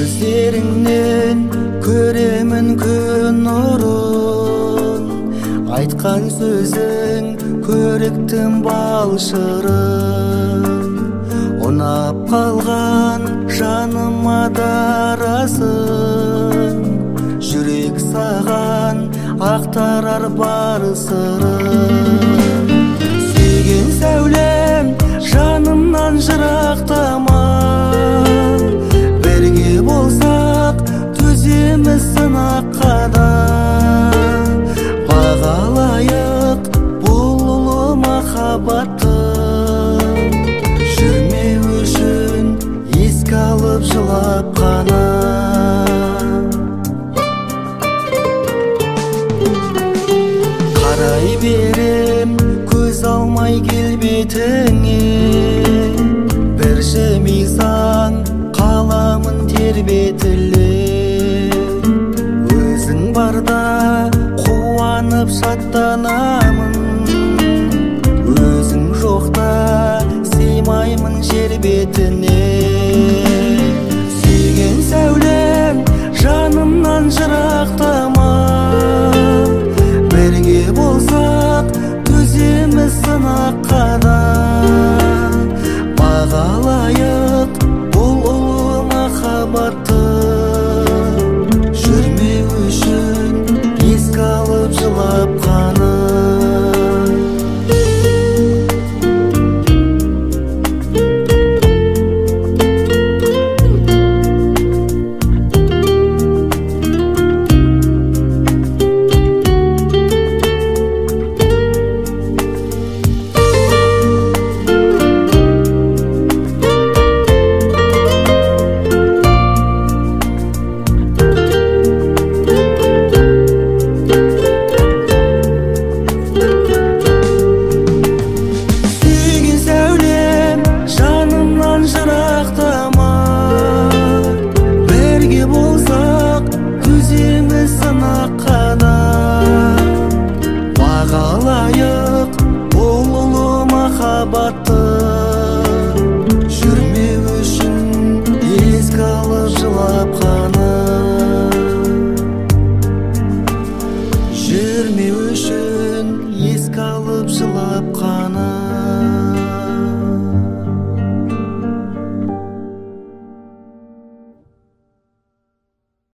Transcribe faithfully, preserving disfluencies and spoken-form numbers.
Көздеріңнен көремін күн нұрын, айтқан сөзің көріктім бал шырын. Ұнап қалған жаныма дарасың, жүрек саған ақтарар бар сырын. Сүйген сәулем жанымнан жырақтама, бірге болсақ төземіз сынаққа да. Бағалайық бұл ұлы махаббатты, жүрмеу үшін еске алып жылап қана. Қарай берем көз алмай келбетіңе, бір жымисаң қаламын тербетіле. Өзің барда қуанып шаттанамын,